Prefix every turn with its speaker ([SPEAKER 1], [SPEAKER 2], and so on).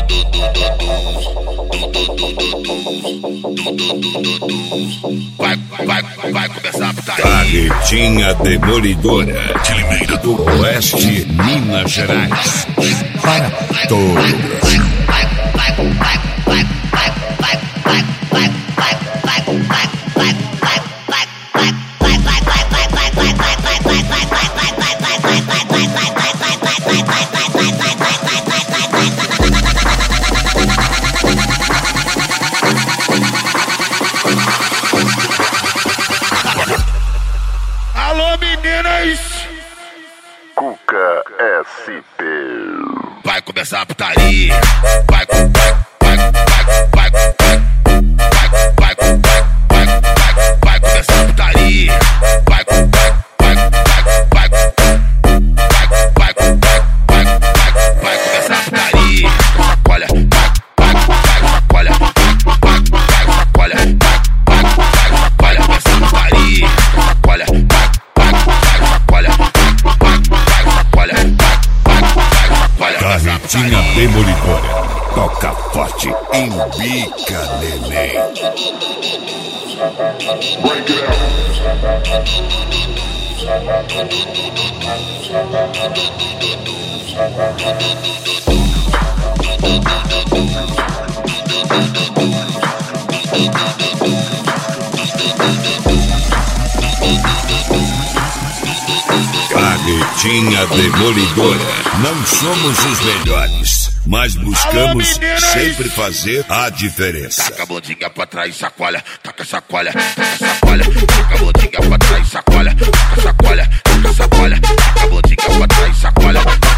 [SPEAKER 1] Vai começar a putaria.
[SPEAKER 2] Carretinha demolidora de Limeira do Oeste, Minas Gerais. Para todo o Brasil.
[SPEAKER 1] Alô, meninas!
[SPEAKER 3] Cuca SP.
[SPEAKER 1] Vai começar a putaria. Vai começar a putaria. Vai começar a putaria. Chacoalha, chacoalha, chacoalha, chacoalha, começa a putaria. Chacoalha,
[SPEAKER 2] Carretinha demolidora. Toca forte, embica, neném.
[SPEAKER 3] Break it
[SPEAKER 2] Carretinha demolidora. Não somos os melhores, mas buscamos sempre fazer a diferença.
[SPEAKER 1] Taca a bundinha pra trás, chacoalha, taca chacoalha, taca chacoalha, taca a bundinha pra trás, chacoalha, taca chacoalha, taca chacoalha, taca a bundinha pra trás, chacoalha.